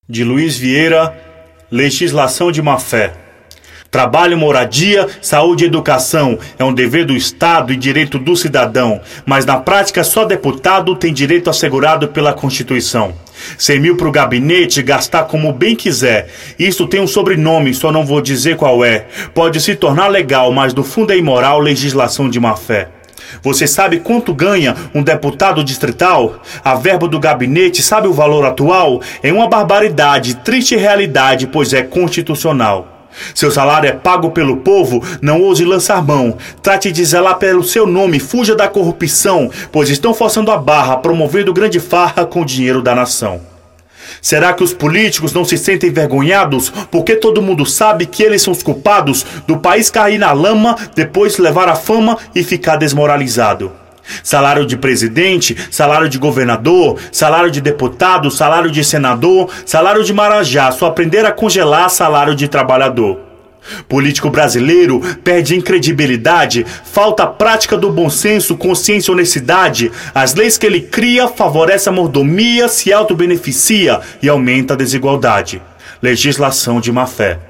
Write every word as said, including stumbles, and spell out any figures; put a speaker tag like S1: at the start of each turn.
S1: De Luiz Vieira, legislação de má-fé. Trabalho, moradia, saúde e educação é um dever do Estado e direito do cidadão, mas na prática só deputado tem direito assegurado pela Constituição. Cem mil para o gabinete, gastar como bem quiser. Isso tem um sobrenome, só não vou dizer qual é. Pode se tornar legal, mas no fundo é imoral, legislação de má-fé. Você sabe quanto ganha um deputado distrital? A verba do gabinete, sabe o valor atual? É uma barbaridade, triste realidade, pois é constitucional. Seu salário é pago pelo povo, não ouse lançar mão. Trate de zelar pelo seu nome, fuja da corrupção, pois estão forçando a barra, promovendo grande farra com o dinheiro da nação. Será que os políticos não se sentem envergonhados porque todo mundo sabe que eles são os culpados do país cair na lama, depois levar a fama e ficar desmoralizado? Salário de presidente, salário de governador, salário de deputado, salário de senador, salário de marajá, só aprender a congelar salário de trabalhador. Político brasileiro perde incredibilidade, falta a prática do bom senso, consciência e honestidade. As leis que ele cria favorecem a mordomia, se auto-beneficia e aumenta a desigualdade. Legislação de má-fé.